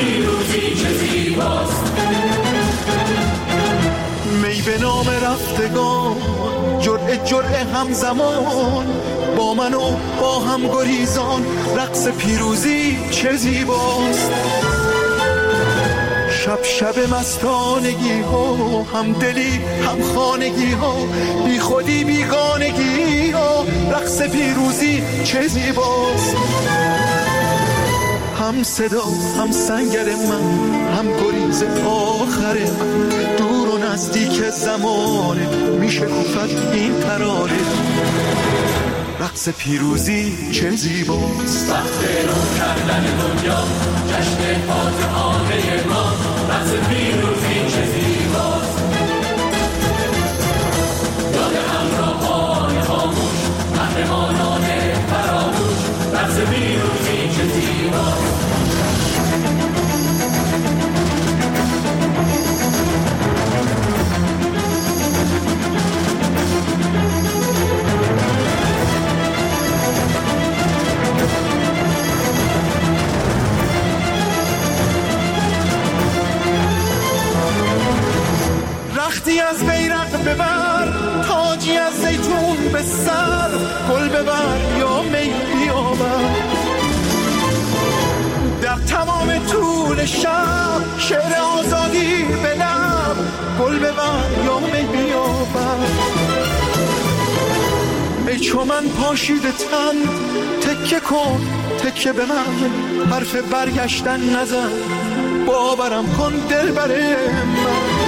پیروزی چه زیباست. می به نام رفتگان، جرعه همزمان، با من و با هم گریزان، رقص پیروزی چه زیباست. شب مستانگی ها، هم دلی هم خانگی ها، بی خودی بیگانگی ها، رقص پیروزی چه زیباست. هم صدا هم سنگر من، هم گریز آخر من، دور و نزدیک زمانه میشه گفت این ترانه، رقص پیروزی چه زیباست. وقت رو کردن دنیا، جشن فاتحانه ما، رقص پیروزی چه زیباست. یاد همراهان خاموش، قهرمانان فراموش، رقص پیروزی چه زیباست. رختی از بیرق ببر، تاجی از زیتون به سر، گل ببر یا می بیاور. در تمام طول شب شعر آزادی به لب، گل ببر یا می بیاور. ای چو من پاشیده تن، تکه کن تکه به من، حرف برگشتن نزن، باورم کن دلبر من.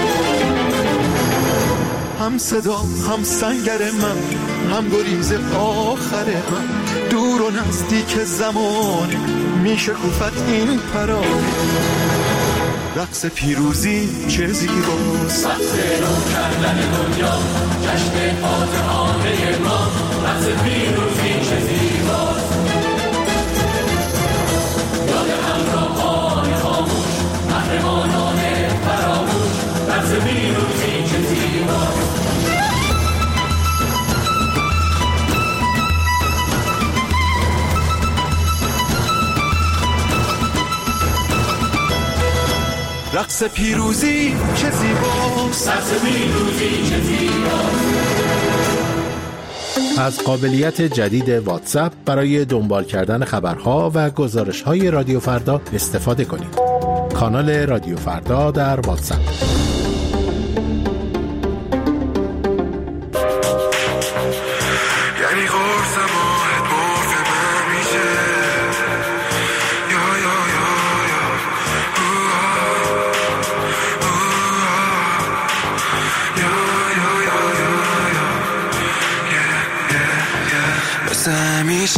هم صدا هم سنگر من، هم گریز آخر من، دور و نزدیک زمانه میشه گفت این پرانه، رقص پیروزی چه زیباست. وقت رو کردن دنیا، جشن فاتحانه ما، رقص پیروزی چه زیباست. یاد همراهان خاموش، قهرمانان فراموش، رقص پیروزی چه زیباست. رقص پیروزی چه زیباست. رقص پیروزی چه زیباست. از قابلیت جدید واتساپ برای دنبال کردن خبرها و گزارش‌های رادیو فردا استفاده کنید. کانال رادیو فردا در واتساپ. همیشه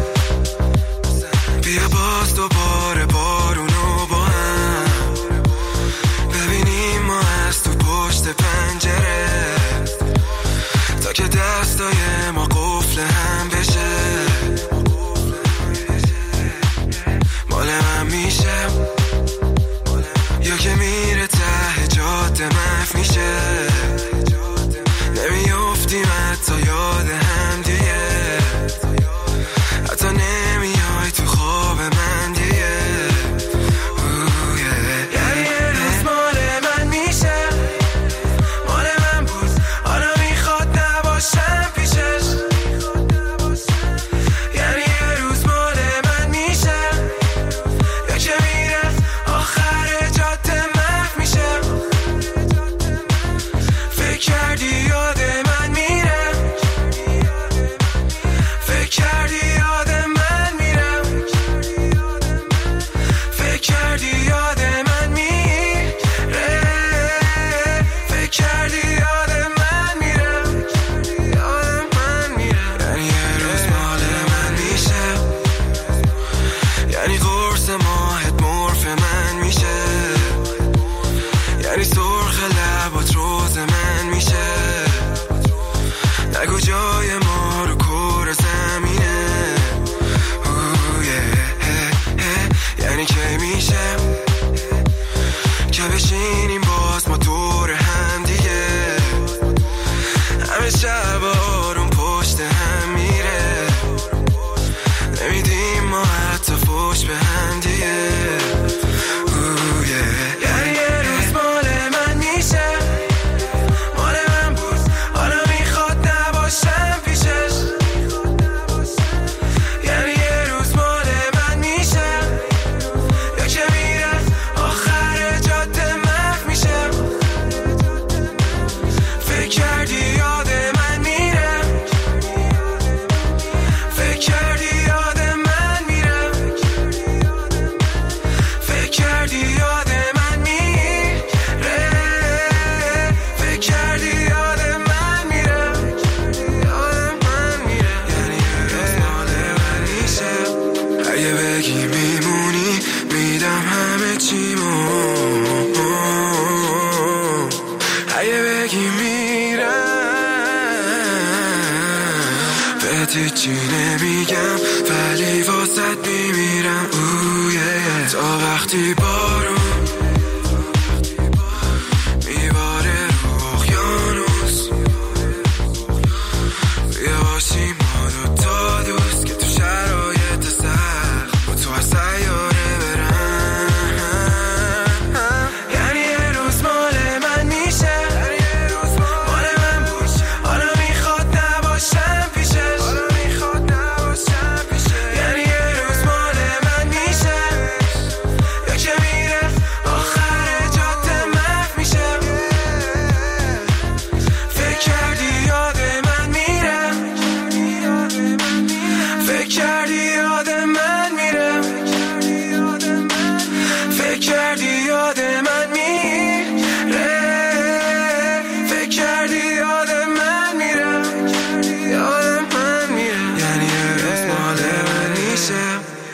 بیا باز دوباره بارونو با هم ببینیم ما از تو پشت پنجره، تا که دستای ما قفل هم بشه. مال من میشه یا که میره ته جاده محو میشه، نمیافتیم حتی یاد هم دیگه، حتی واسط چی نمیگم ولی واسط میمیرم تا وقتی بارون میباره رو اقیانوس بیا باشیم ما دوتا دوست که تو شرایط سخت با تو از سیاره برن یعنی یه روز مال من میشه مال من باش حالا میخواد نباشم پیشش یعنی یه روز مال من میشه یا که میره آخر جاده محو میشه فکر کردی یاد من میره فکر کردی یاد من میره فکر کردی یاد من میره فکر کردی یاد من میره یادم من میره یعنی یه روز مال من میشه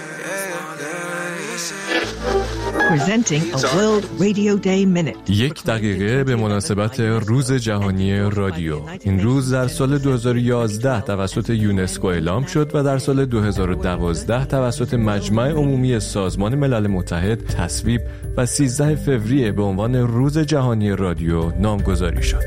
Presenting a World Radio Day Minute. 1 دقیقه به مناسبت روز جهانی رادیو. این روز در سال 2011 توسط یونسکو اعلام شد و در سال 2012 توسط مجمع عمومی سازمان ملل متحد تصویب و 13 فوریه به عنوان روز جهانی رادیو نامگذاری شد.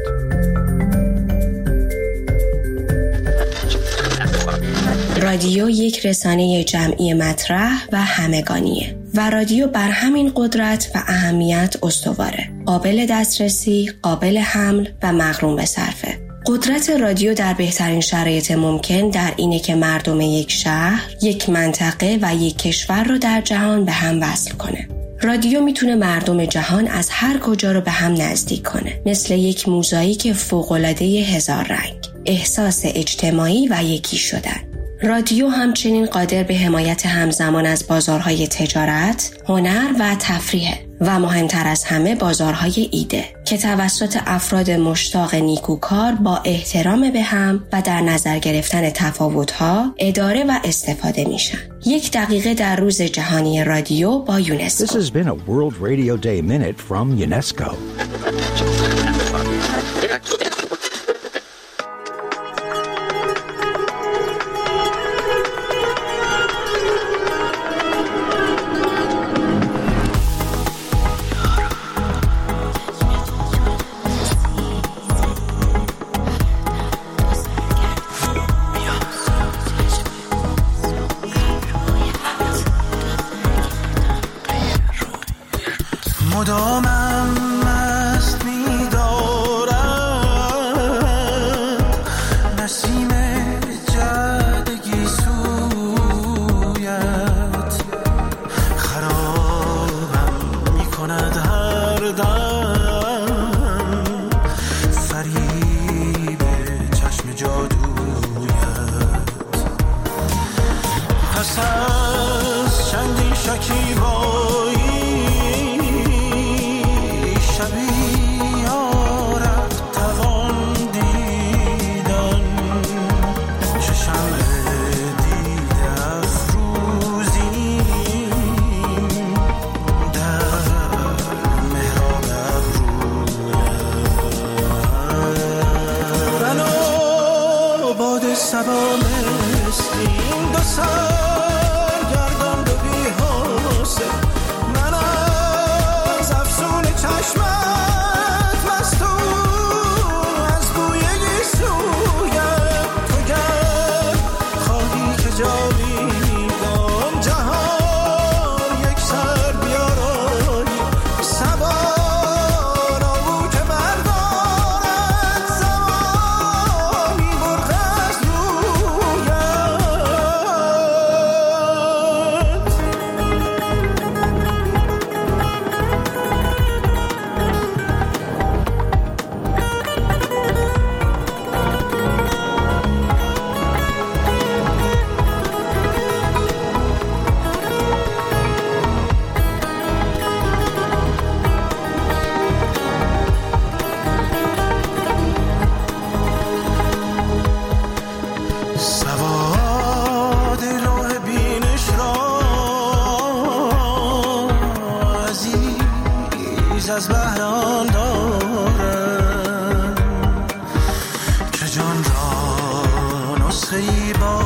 رادیو یک رسانه جمعی مطرح و همگانیه و رادیو بر همین قدرت و اهمیت استواره. قابل دسترسی، قابل حمل و مغروم به صرفه. قدرت رادیو در بهترین شرایط ممکن در اینه که مردم یک شهر، یک منطقه و یک کشور رو در جهان به هم وصل کنه. رادیو میتونه مردم جهان از هر کجا رو به هم نزدیک کنه، مثل یک موزاییک فوق‌العاده 1000 رنگ. احساس اجتماعی و یکی شدن. رادیو همچنین قادر به حمایت همزمان از بازارهای تجارت، هنر و تفریح و مهمتر از همه بازارهای ایده که توسط افراد مشتاق نیکوکار با احترام به هم و در نظر گرفتن تفاوت‌ها اداره و استفاده میشن. 1 دقیقه در روز جهانی رادیو با یونسکو. This has been a World Radio Day Minute from UNESCO. مدامم مست می‌دارد نسیم جدگی سویت خرابم می‌کند هر دم فریب چشم جادویت پس از چندین شکیبایی سبا مثلیم دو سرگردان دو بی‌حوصله من از افسون چشمت مستون از بوی گیسویت تو گر خواهی که جاویدان جهان یک سر بیارایی سوار آبو که بردارد زمانی برده از سواد لوح بینش را عزیز از بهران دارم که جان را نسخه‌ای با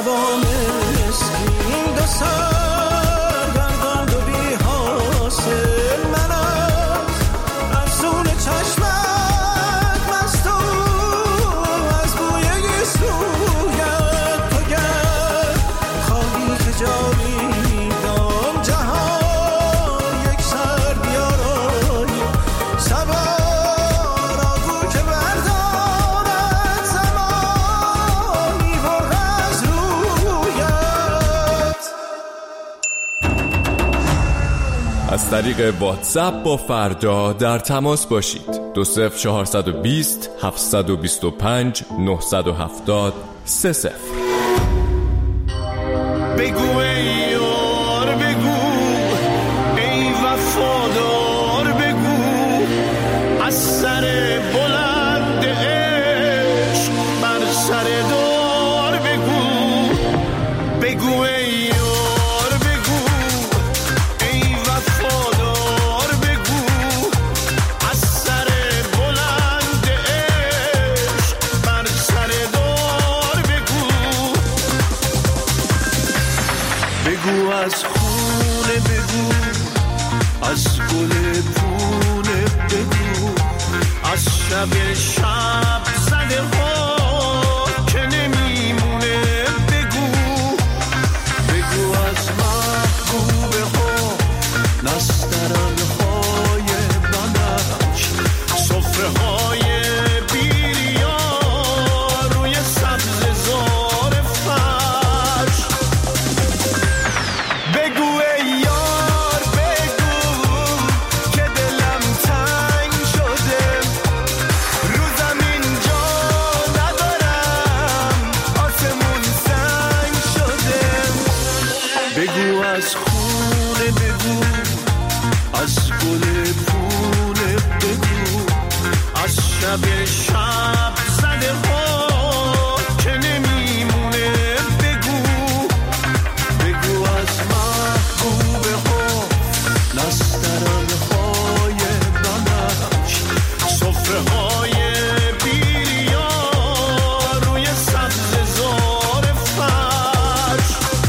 هوا مسکین دو سرگردان و بی حاصل من از افسون چشمت مستون از بوی گیسویت تو گر خواهی که جاویدان جهان یک سر بیارایی سوار آگو که بردارد زمانی بر از رویت. از طریق واتساپ با فردا در تماس باشید. 20420 725 970 30. بگو ای یار بگو ای وفادار بگو از سر بلند عشق بر سر دار بگو. بگو ای یار بگو ای وفادار بگو از سر بلند عشق بر سر دار بگو. بگو از خونه بگو از گل پونه بگو از شب زده ها که نمیمونه بگو. بگو از محبوبه ها نسترن های بنفش سفره های بیریا روی سبز زار فرش. بگو ای یار بگو که دلم تنگ شده رو زمین جا ندارم آسمون سنگ شده. بگو از خونه بگو از گل پونه بگو از شب زده ها که نمیمونه بگو. بگو از محبوبه ها نسترن های بنفش سفره های بیریا روی سبز زار فرش.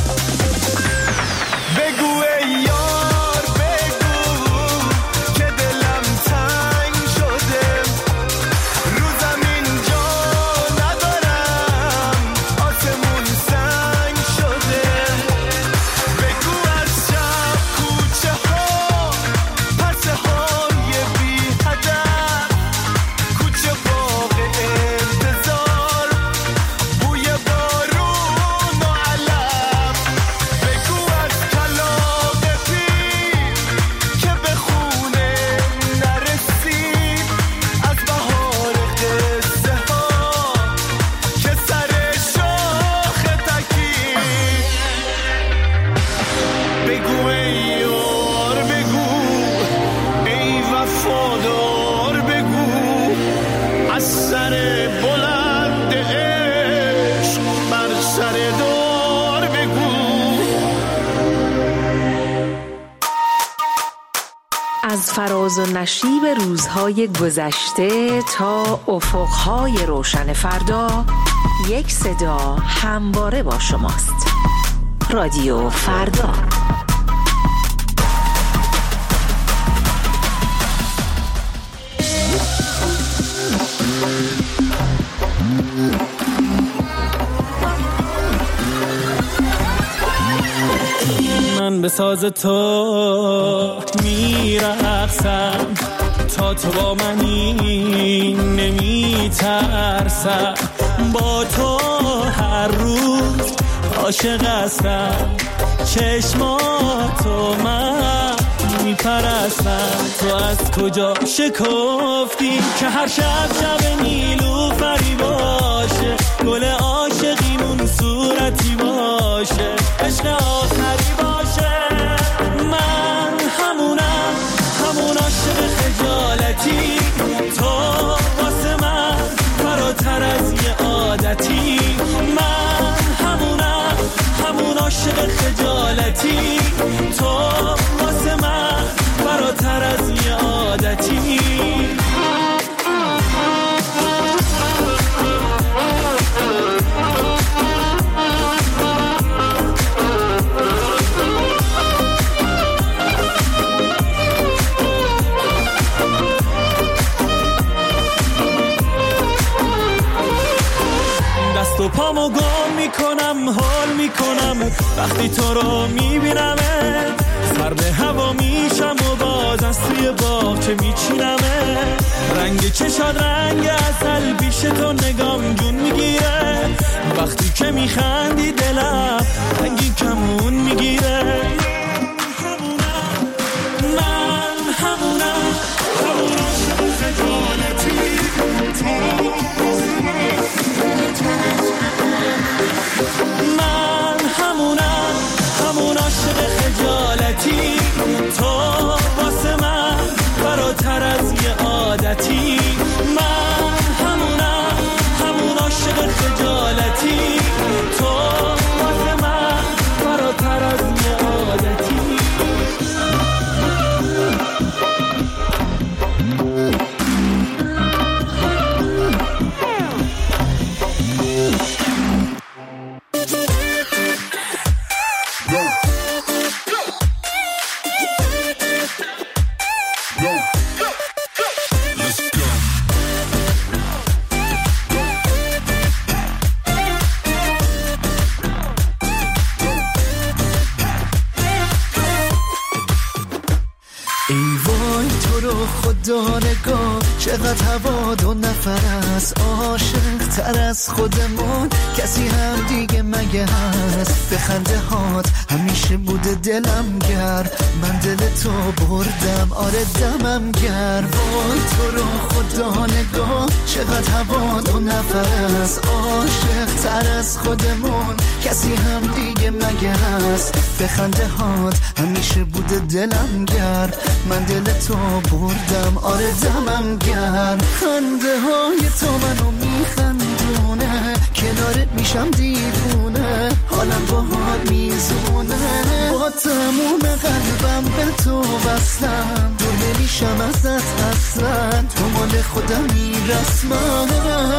بگو ای یار بگو که دلم تنگ شده رو زمین جا ندارم آسمون سنگ شده. بگو از شب کوچه ها پرسه های بی هدف کوچه باغ انتظار بوی بارون و علف. بگو از کلاغ پیر که به خونه نرسید از بهار قصه ها که سر شاخ تکید. بگو ای یار بگو ای وفادار بگو از سر بلند عشق بر سر دار بگو. از فراز و نشیب روزهای گذشته تا افقهای روشن فردا یک صدا همواره با شماست. رادیو فردا. من به ساز تو میرقصم تا تو با منی نمیترسم. با تو هر روز عاشق هستم چشماتو من میپرستم. تو از کجا شکفتی که هر شب نیلوفری باشه گل عاشقیمون صورتی باشه عشق آخری باشه. من همون عاشق خجالتی تو واسه من فراتر از یه عادتی. من همون عاشق خجالتی تو واسه من فراتر از یه عادتی. و پامو گم میکنم، حال میکنم وقتی تو رو میبینمه، سر به هوا میشم و باز از توی باغچه میچینمه، رنگ چشات رنگ عسل، پیش تو نگام جون میگیره، وقتی که میخندی دلم رنگی کمون میگیره. من همونم عاشق خجالتی، من همونم همون عاشق خجالتی، تو واسه من فراتر از یه عادتی، من همونم همون عاشق خجالتی، تو واسه من فراتر از یه عادتی. نگاه چقدر هوا دو نفر است، عاشق تر از خودمون کسی هم دیگه مگه هست؟ به خنده هات همیشه بوده دلم گرم، من دل تو بردم آره دمم گرم. وای تو رو خدا نگاه چقدر هوا دو نفر است، عاشق تر از خودمون کسی هم دیگه مگه هست؟ به خنده هات همیشه بوده دلم گرم، من دل تو بردم آره دمم گرم. خنده های تو منو میخندونه، کنارت میشم دیوونه، حالم باهات میزونه، با تموم قلبم به تو وصلم، دور نمیشم ازت اصلا، تو مال خودمی رسما.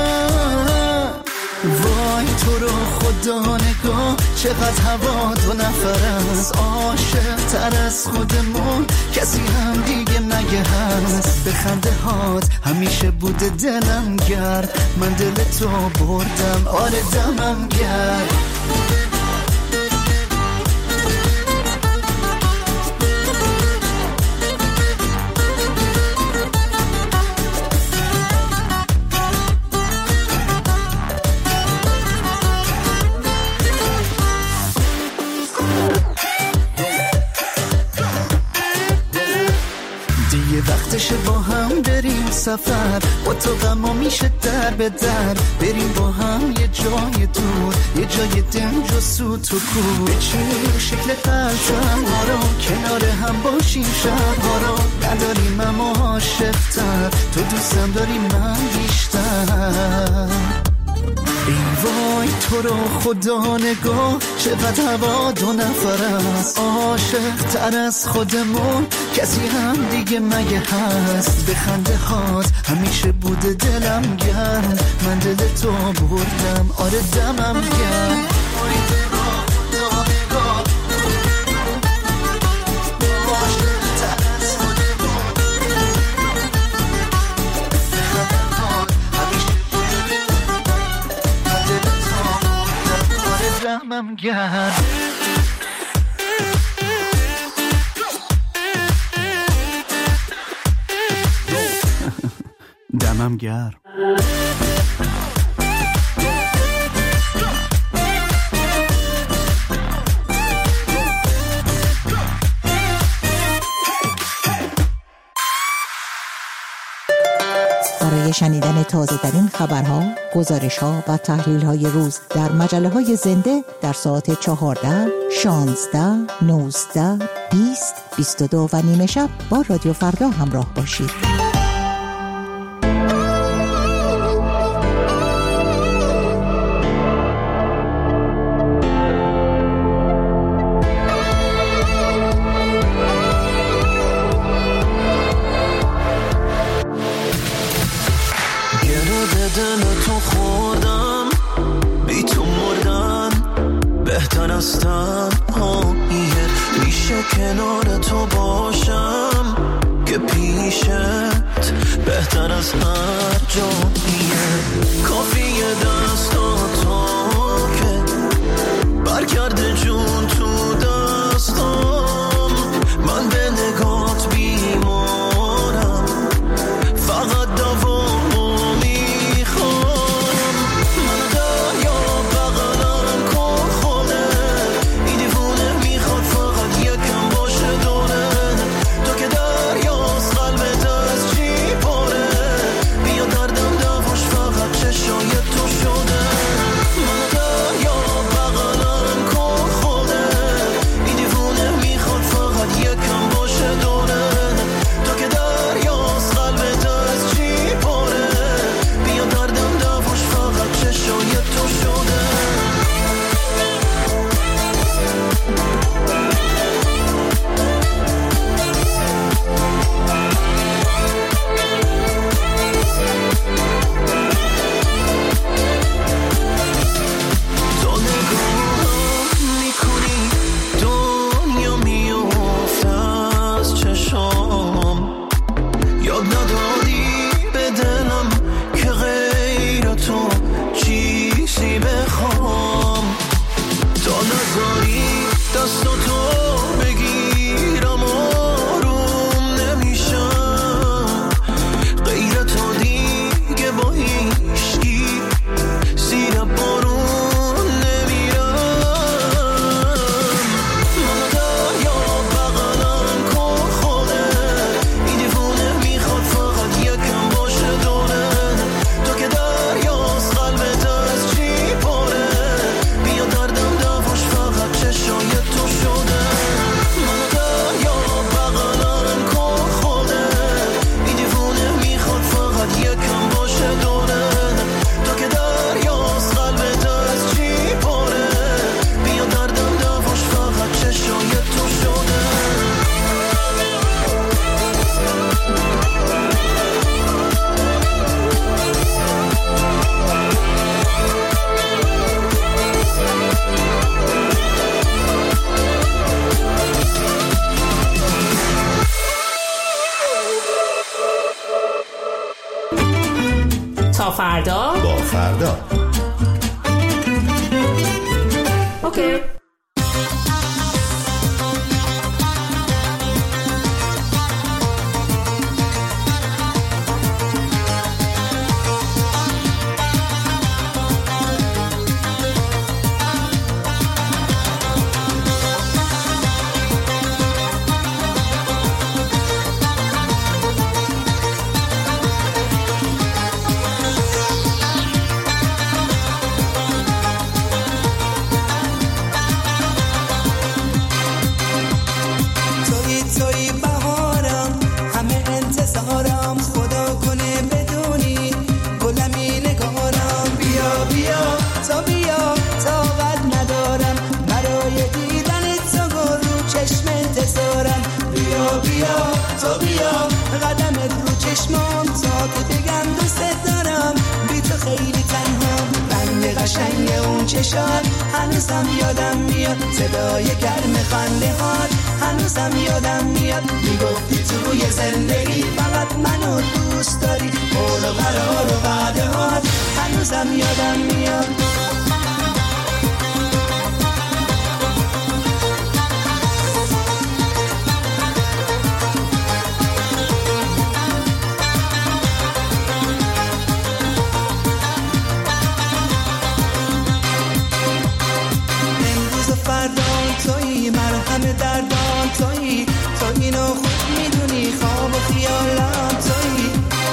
وای تو رو خدا نگاه چقدر هوا دو نفر است، عاشق تر از خودمون کسی هم دیگه مگه هست؟ به خنده هات همیشه بوده دلم گرم، من دل تو بردم آره دمم گرم. وقتشه با هم بریم سفر، با تو غما میشه در به در، بریم با هم یه جای دور، یه جای دنج و سوت و کور، بچینیم شکل قلبم ها رو، کنار هم باشیم شبها رو، نداریم اما عاشق‌تر، تو دوستم داری من بیشتر. ای وای تو رو خدا نگاه چقدر هوا دو نفر است، عاشق تر از خودمون کسی هم دیگه مگه هست؟ به خنده هات همیشه بوده دلم گرم، من دل تو بردم آره دمم گرم. دمم گرم. دمم گرم. برای شنیدن تازه‌ترین خبرها، گزارش‌ها و تحلیل‌های روز در مجله‌های زنده در ساعت 14، 16، 19، 20، 22 و نیمه شب با رادیو فردا همراه باشید. میشه کنار تو باشم که پیشت بهتر از هر جاییه، کافیه دستاتو کرده جون تو دستم، من به نگات بیمارم، فقط دوامو میخوام. من دریا بغلم کن خوده، این دیوونه میخواد فقط یکم باشه دوره. تو که دریاست قلبت از چی پاره، بیا دردم دواش فقط چشای تو شده. من دریا بغلم کن خوده، این دیوونه میخواد فقط یکم باشه دوره. تو که دریاست قلبت از چی پاره، بیا دردم دواش فقط چشای تو شده. تو نگاهم میکنی دنیا میفته از چشام، یاد ندادی به دلم که غیر تو چیزی بخوام. تا نذاری دست تو بگیرم آروم نمیشم، غیر تو دیگه با هیچکی زیر بارون نمیرم. من دریا بغلم کن خوده، این دیوونه میخواد فقط یکم باشه دوره. تو که دریاست قلبت از چی پاره، بیا دردم دواش فقط چشای تو شده. من دریا بغلم کن خوده، این دیوونه میخواد فقط یکم باشه دوره. تو که دریاست قلبت از چی پاره، بیا دردم دواش فقط چشای تو شده. تا فردا با فردا. اوکی. توی بهارم، همه انتظارم، خدا کنه بدونی گلمی نگارم. بیا بیا تا بیا، طاقت ندارم برای دیدن تو، گل رو چشم انتظارم. بیا بیا تا بیا، قدمت رو چشمام تا که بگم دوست دارم. بی تو خیلی تنهام، رنگ قشنگ اون چشات هنوزم یادم میاد، صدای گرم خنده هات هنوزم یادم میاد. میگفتی توی زندگی فقط منو دوست داری، قول و قرار و وعده هات هنوزم یادم میاد. تویی مرهم دردان، تویی تو اینو خوب میدونی، خواب و خیالم تویی.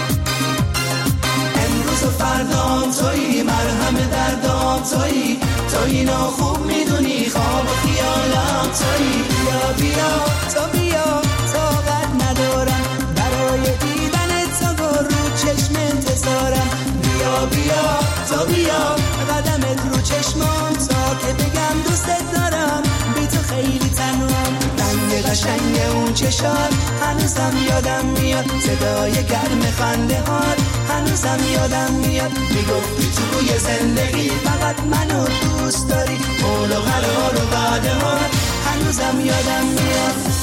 امروز و فردام تویی مرهم دردان، تویی تو اینو خوب میدونی، خواب و خیالم تویی. بیا بیا تا بیا، طاقت ندارم برای دیدن تو، گل رو چشم انتظارم. بیا بیا تا بیا، قدمت رو چشمام تا که بگم دوست دارم. بی تو خیلی تنهام، رنگ قشنگ اون چشات هنوزم یادم میاد، صدای گرم خنده هات هنوزم یادم میاد. میگفتی توی زندگی فقط منو دوست داری، قول و قرار و وعده هات هنوزم یادم میاد.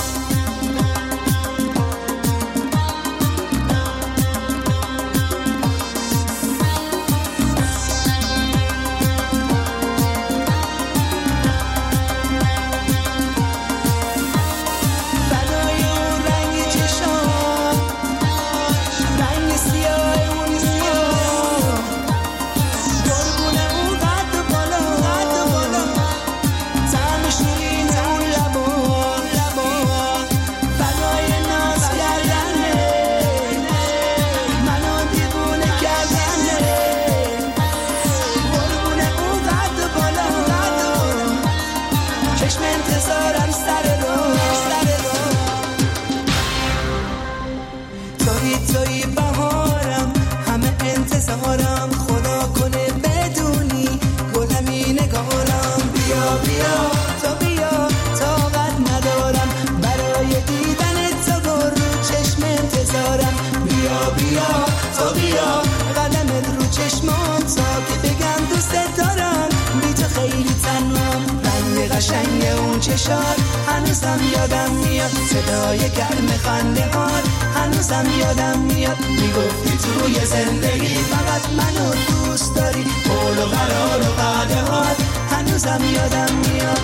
توی بهارم، همه انتظارم، خدا کنه بدونی گلمی نگارم. بیا بیا تا بیا، طاقت ندارم برای دیدن تو، رو چشم انتظارم. بیا بیا تا بیا، قدمت رو چشمام تا که بگم دوست دارم، بی تو خیلی تنهام. رنگ قشنگ اون چشات هنوزم یادم میاد، صدای گرم خنده هات هنوزم یادم میاد. میگفتی توی زندگی فقط منو دوست داری، قول و قرار و وعده هات هنوزم یادم میاد.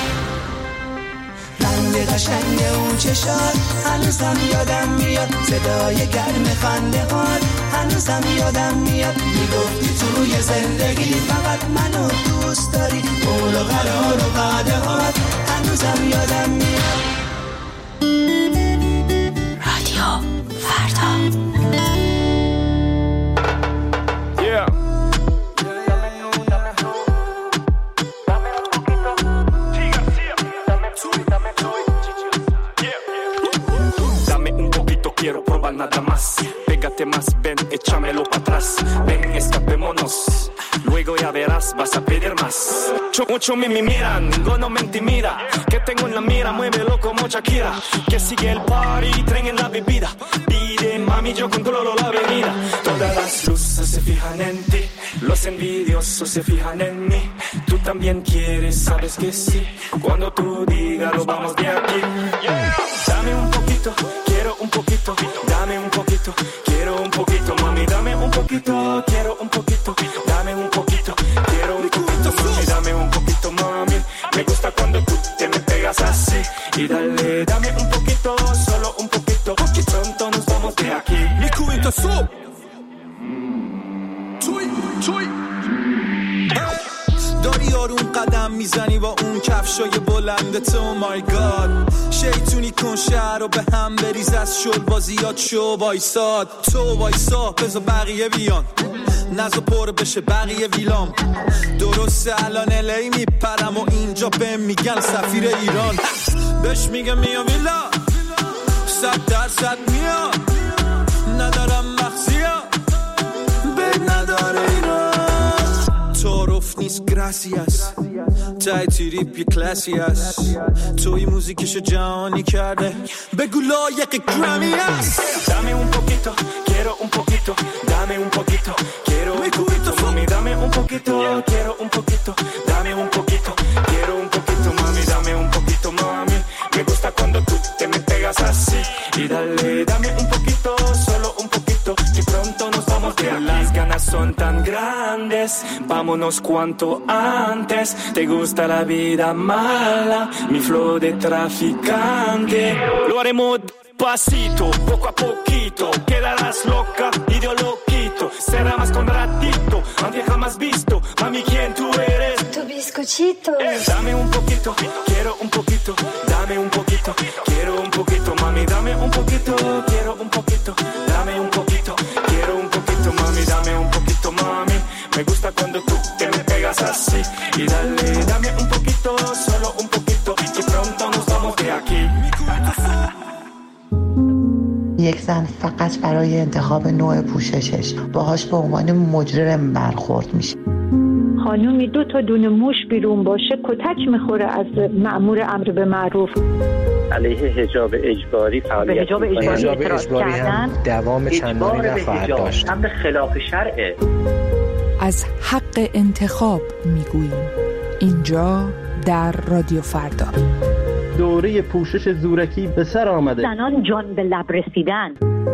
رنگ قشنگ اون چشات هنوزم یادم میاد، صدای گرم خنده هات هنوزم یادم میاد. میگفتی توی زندگی فقط منو دوست داری، قول و قرار و وعده هات هنوزم یادم میاد. رادیو فردا. Quiero probar nada más, pégate más, ven, échamelo para atrás, ven, escapémonos, luego ya verás, vas a pedir más. Mucho me miran, ninguno me intimida, que tengo en la mira, muévelo como Shakira, que sigue el party, traen en la bebida, pide mami, yo controlo la avenida. Todas las luces se fijan en ti, los envidiosos se fijan en mí, tú también quieres, sabes que sí, cuando tú digas lo vamos de aquí. Dame un poquito, quiero un poquito, dame un poquito, quiero un poquito, mami, dame un poquito, quiero un poquito, dame un poquito, quiero un poquito, mami, dame un poquito, mami, me gusta cuando tú te me pegas así, y dale, dame un poquito, solo un poquito, que pronto nos vamos de aquí. Mikuito soup. Chuy. داری آروم قدم میزنی با اون کفشای بلند تو، مای گاد شیطونی کن شهر رو به هم بریز، از شل بازیات شو وایساد، تو وایسا بذار بقیه بیان، نزا پر بشه بقیه ویلام. درسته الان الی میپرم و اینجا به میگن سفیر ایران، بهش میگم میام ویلا 100% میام، ندارم مخزیا بد نداره ایران. تعارف نیست گراسیاس، تای تریپ یه کلاسی هست، توی موزیکشو جهانی کرده بگو لایق گرامی هست. Dame un poquito, quiero un poquito, dame un poquito, quiero un poquito, mami, dame un poquito, quiero un poquito, dame un poquito, quiero un poquito, mami, dame un poquito, mami, me gusta cuando tú te me pegas así, y dale, dame un poquito, solo un poquito, que pronto nos vamos de aquí. Las ganas son tan grandes, vámonos cuanto antes, te gusta la vida mala, mi flow de traficante, lo haremos pasito, poco a poquito, quedarás loca y yo lo quito, será más con ratito, aunque jamás visto, mami, ¿quién tú eres? Tu bizcochito. Dame un poquito, quiero un poquito, dame un poquito, quiero un poquito, mami, dame un poquito, quiero un poquito, dame un poquito, quiero un poquito, mami, dame un poquito, mami, me gusta cuando tú te me pegas así, y dale, dame un poquito, solo un poquito, y pronto nos vamos de aquí. یک زن فقط برای انتخاب نوع پوششش باهاش به عنوان مجرم برخورد میشه. خانومی 2 تا دونه موش بیرون باشه کتک میخوره از مأمور امر به معروف. علیه حجاب اجباری فعالیت حجاب اجباری هم دوام چندانی نخواهد داشت. امر خلاف شرعه. از حق انتخاب میگوییم اینجا در رادیو فردا. دوره پوشش زورکی به سر آمده. زنان جان به لب رسیدن.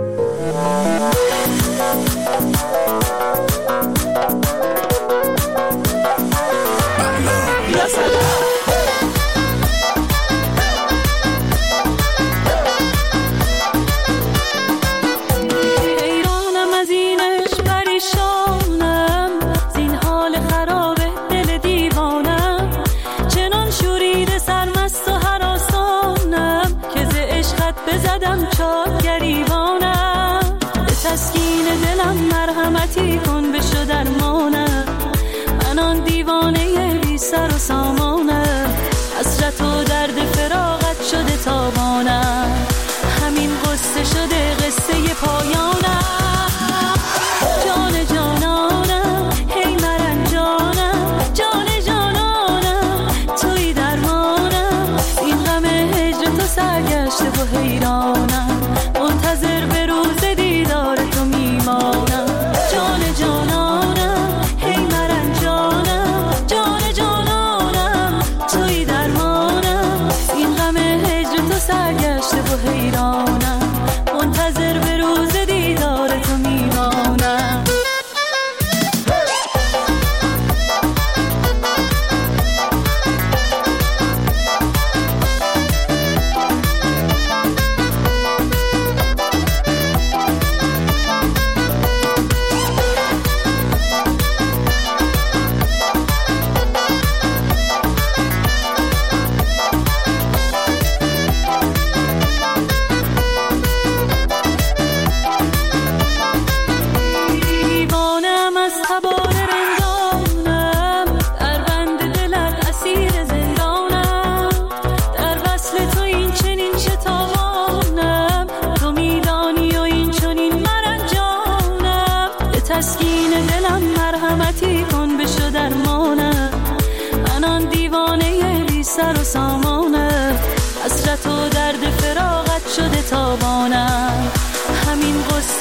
ایرانم از اینش پریشانم، زین حال خراب دل دیوانم، چنان شوریده سرمست و هراسانم که ز عشقت بزدم چاک گریبانم. به تسکین دلم مرحمتی کن بشو درمانم، من آن دیوانه بی سر و سامانم، حسرت و درد فراقت شده تابانم، همین قصه شده قصه پایان.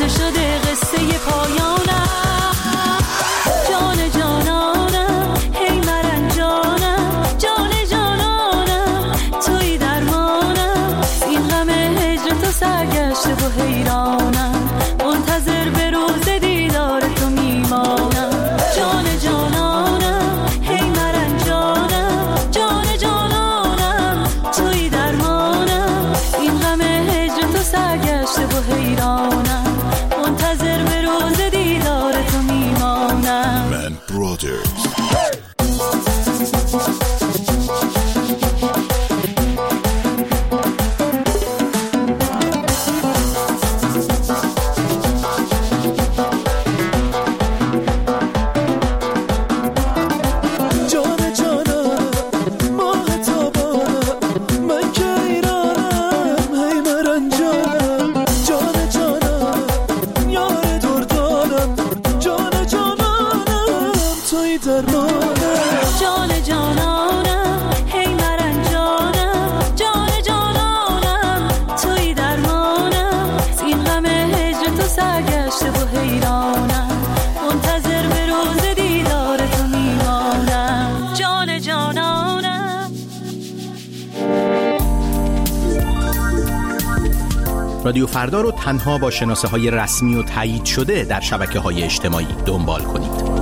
قصه شده قصه پایانم. جان جانانم هی مرنجانم، جان جانانم توی درمانم. این غم هجر تو سرگشته و حیرانم، منتظر به روز دیدار تو میمانم. جان جانانم هی مرنجانم، جان جانانم توی درمانم. این غم هجر تو سرگشته و حیرانم، منتظر به روز دیدار تو میمانم. من برادرز رادیو فردا رو تنها با شناسه‌های رسمی و تایید شده در شبکه‌های اجتماعی دنبال کنید.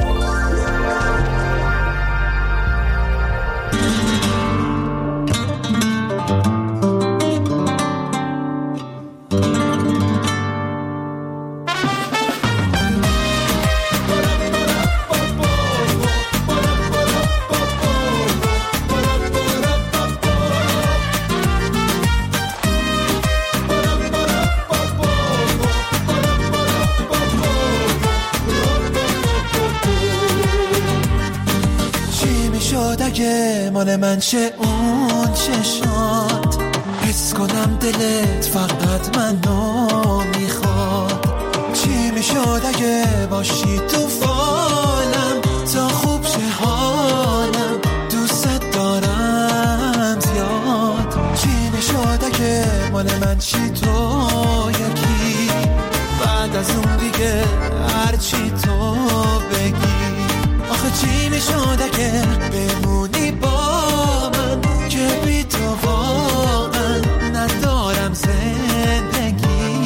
مال من چه اون چشات، حس کنم دلت فقط منو میخواد. چی میشد اگه باشی تو فالم، تا خوب شه حالم، دوست دارم زیاد. چی میشد اگه مال من چی تو یکی، بعد از اون دیگه هرچی تو بگی. آخه چی میشد اگه بمونی با من، که بی تو واقعا ندارم زندگی.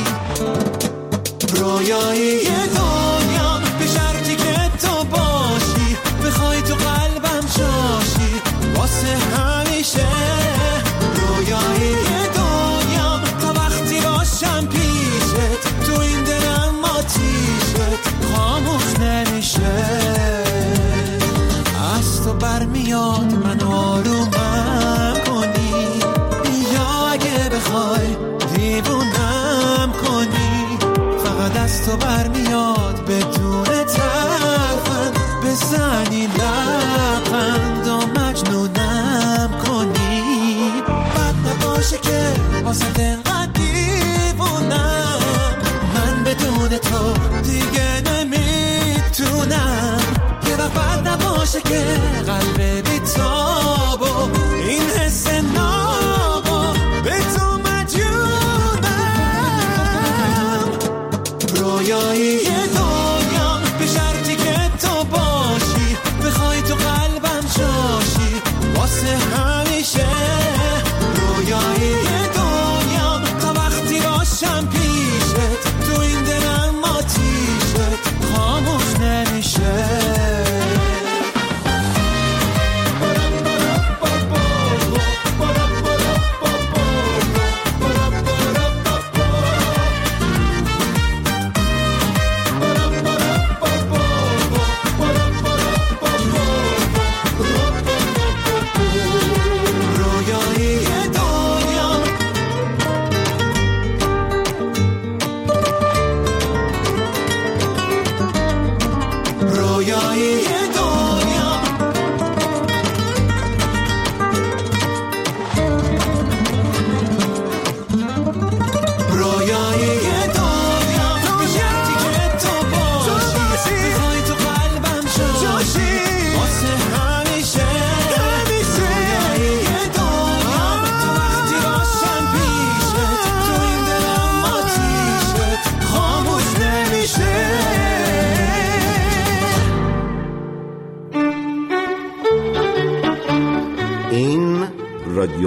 رویایی دنیا به شرطی که تو باشی، بخوای تو قلبم جاشی واسه همیشه. رویایی دنیا تا وقتی باشم پیشت، تو این دلم آتیشت خاموش نمیشه. از تو برمیاد من آرومم کنی، یا اگه بخوای دیوونم کنی. فقط از تو برمیاد بدون ترفند، بزنی لبخند و مجنونم کنی. بد نباشه که واسه دلقدر دیوونم، من بدون تو دیگه نمیتونم. یه وقت بد نباشه که قلب بی تابو این حس نابو به تو مجنونم. رویایی دنیا به شرطی که تو باشی، بخوای تو قلبم جاشی واسه همیشه. رویایی دنیا تا وقتی باشم پیشت، تو این دلم آتیشت خاموش نمیشه.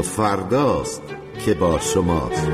فرداست که با شماست.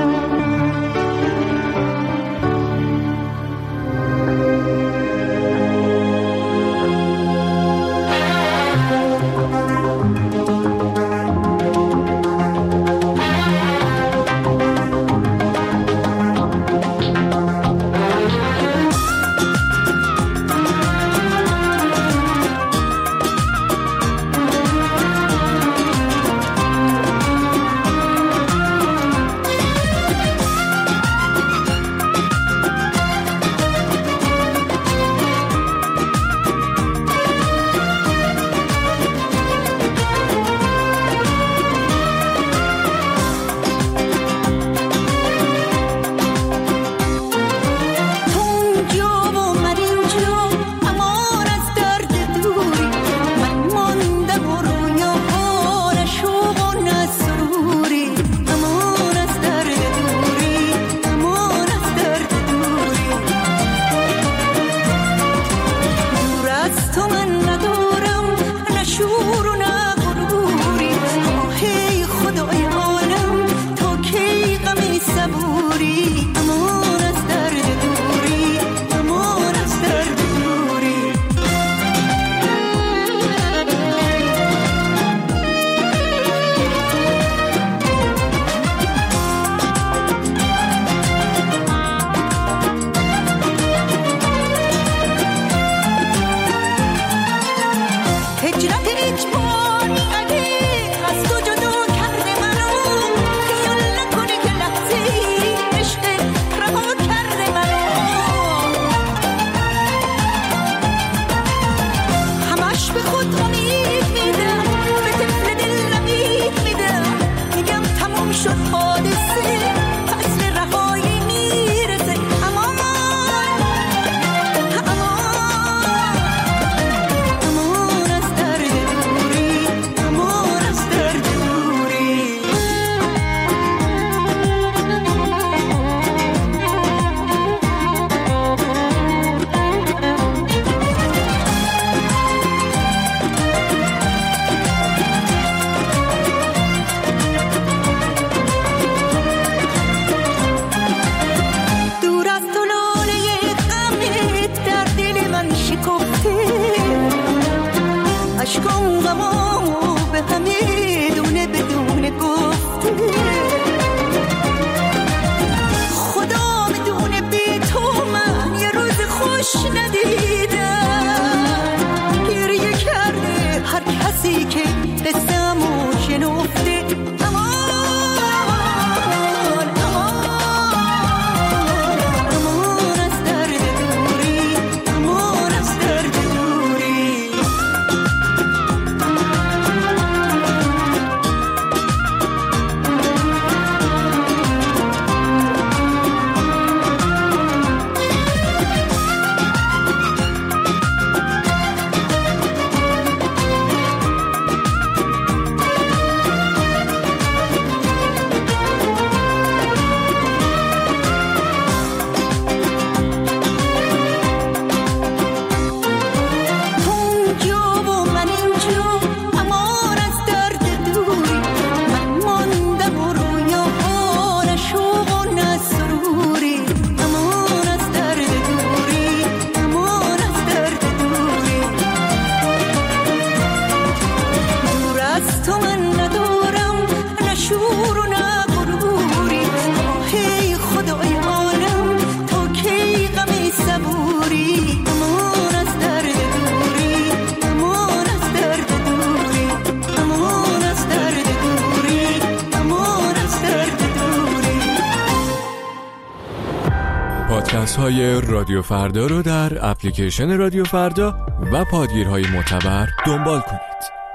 پادکست های رادیو فردا رو در اپلیکیشن رادیو فردا و پادگیرهای معتبر دنبال کنید.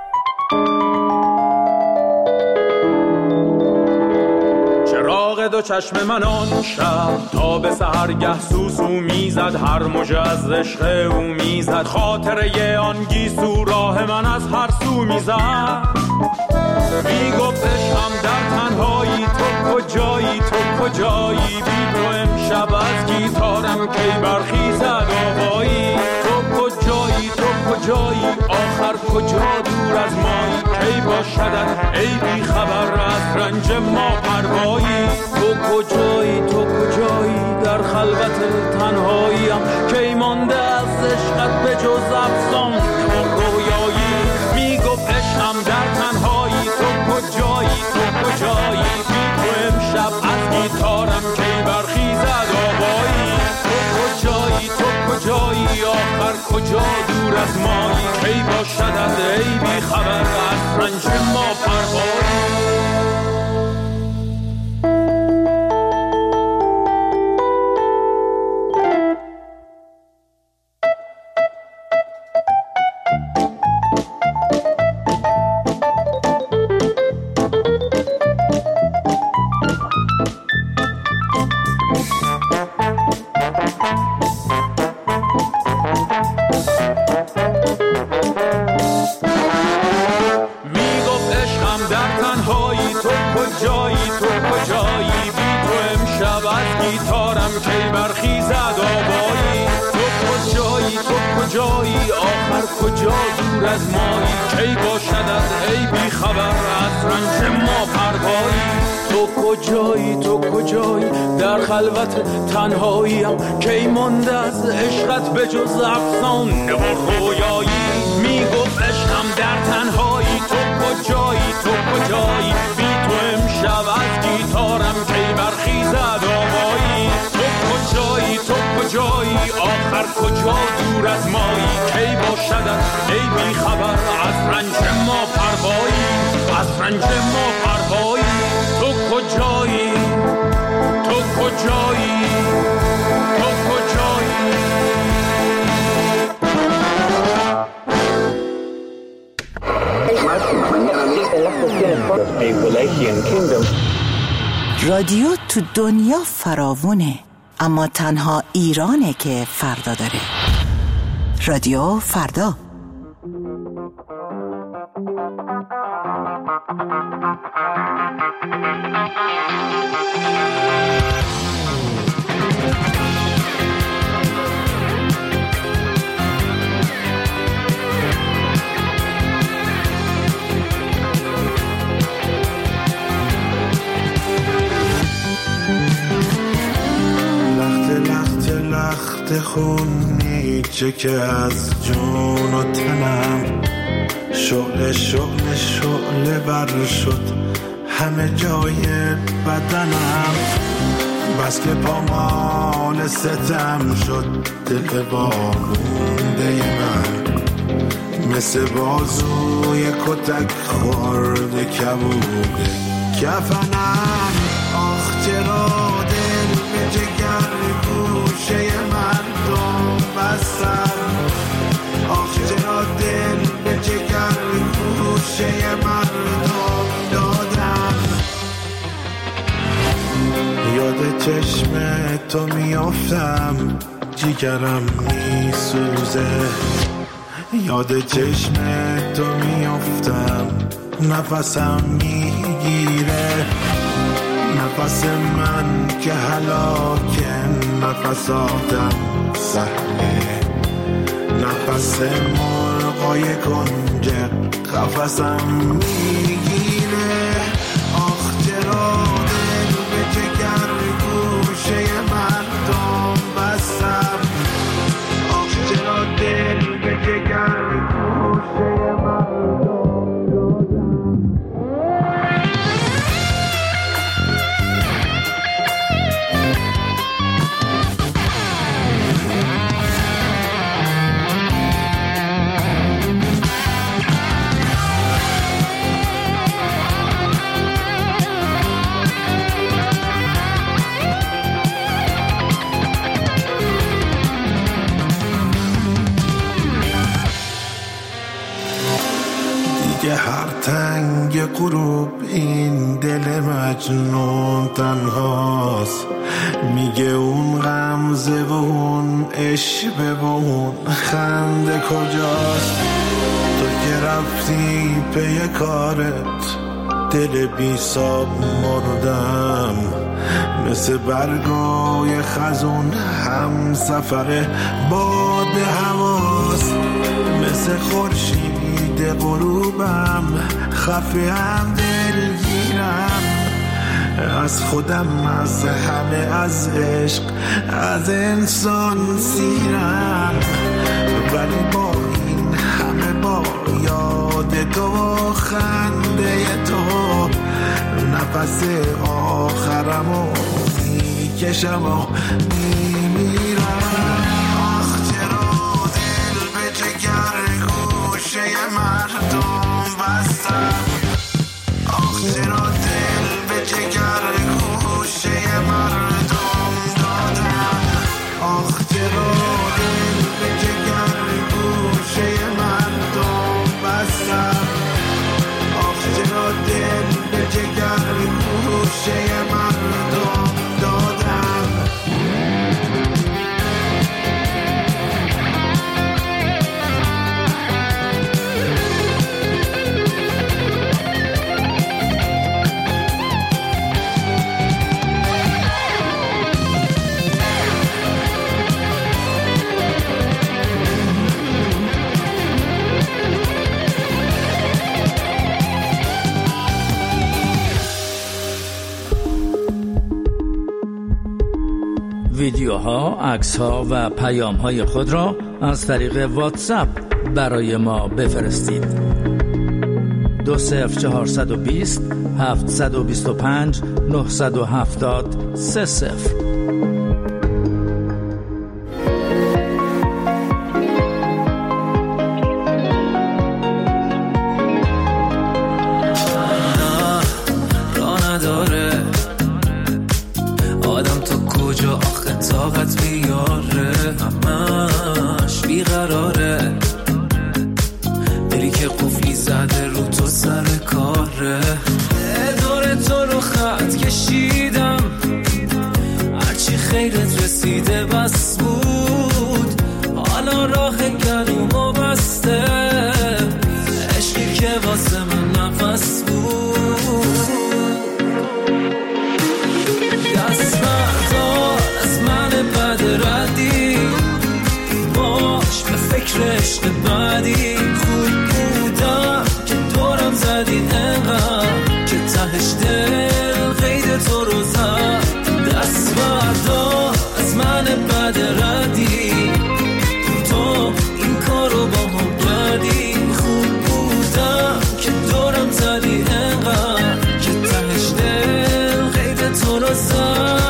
چراغ دو چشم من آن شب تا به سحرگه سوسو میزد، هر موجه از عشق او میزد، خاطره آن گیسو راه من از هر سو میزد. میگفتش هم در تنهایی تو کجایی، تو کجایی، بی تو امشب از گیتارم کی برخیزد آوایی. تو کجایی، تو کجایی کجایی آخر کجا دور از مایی کی باشدت ای بی خبر از رنج ما پروایی تو کجایی تو کجایی در خلوت تنهاییم کی مانده از عشقت به جز افسانه و رویایی میگفت عشقم در تنهایی تو کجایی تو کجایی بی تو امشب از گیتارم کی برخیزد آوایی تو کجایی تو کجایی آخر کجا دور از مایی کی باشد از ای بی خبر از رنج ما پروایی کجا دور از مایی کی باشد از ای بی خبر از رنج ما پروایی تو کجایی تو کجایی در خلوت تنهاییم کی مانده از عشقت به جز افسانه و رویایی میگفت عشقم در تنهایی تو کجایی تو کجایی بی تو امشب از گیتارم کی برخیزد آوایی تو کجایی تو کجایی آخر کجا دور از مایی کی باشدت ای بی خبر از رنج ما پروایی از رنج ما پروایی تو کجایی تو کجایی تو کجایی رادیو تو دنیا فراوونه، اما تنها ایرانه که فردا داره. رادیو فردا. لخت خونی چه که از جون و تنم شعله بر شد همه جای بدنم، بس که پامال ستم شد دل بامونده من، مثل بازوی کتک خورده کبوده کفنم. آخ چرا دل به جگر گوشه مردم بستم، آخ چرا دل به جگر گوشه مردم دادم. یاد چشم تو میافتم جیگرم میسوزه، یاد چشم تو میافتم نفسم میگیره، نفس من که هلاکه نفساتم سهله، نفس مرغای کنج قفسم میگیره. آخ چرا دل به جگر گوشه مردم بستم، آخ چرا دل به جگر گوشه مردم هر تنگ غروب این دل مجنون تنهاست، میگه اون غمزه و اون عشوه و اون خنده کجاست. تو که رفتی پی کارت دل بی ساب مردم، مثل برگای خزون هم سفر باد هواست، مثل خورشید غروبم خفه هم دلگیرم، از خودم، از همه، از عشق، از انسان سیرم، ولی با این همه با یاد تو و خنده تو نفس آخرمو میکشم و میمیرم. آخ چرا دل به جگر گوشه مردم بستم، آخ چرا دل به جگر گوشه مردم دادم، آخ چرا دل به جگر گوشه مردم بستم، آخ چرا دل به جگر گوشه مردم دادم. ویدیوها، عکس‌ها و پیام‌های خود را از طریق واتساپ برای ما بفرستید. 20420 725 970 30. طاقت بیاره همش بیقراره، دلی که قفلی زده رو تو سر کاره، دور تو رو خط کشیدم هرچی خیرت رسیده بس بود، حالا راه گلومو بسته عشقی که واسه من نفس بود. دست بردار از من بد ردی، باش به فکر عشق بعدی، خوب بودم که دورم زدی انقدر که تهش دل قید تو رو زد. دست بردار از من بد ردی، تو این کارو با هم کردی، خوب بودم که دورم زدی انقدر که تهش دل قید تو رو زد.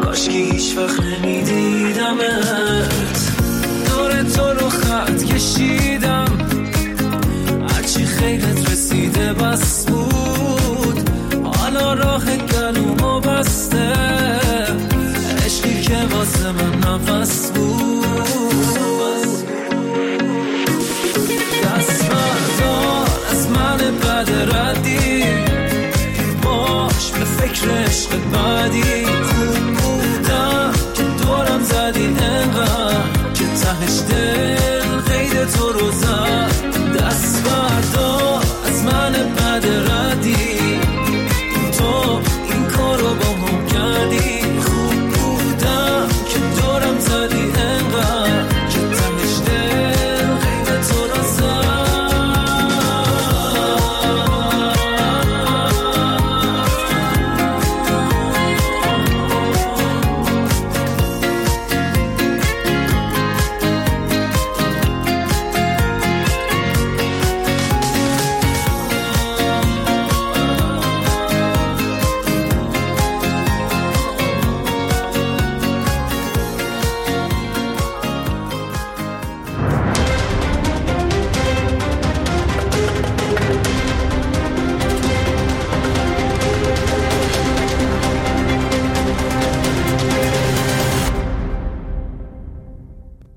She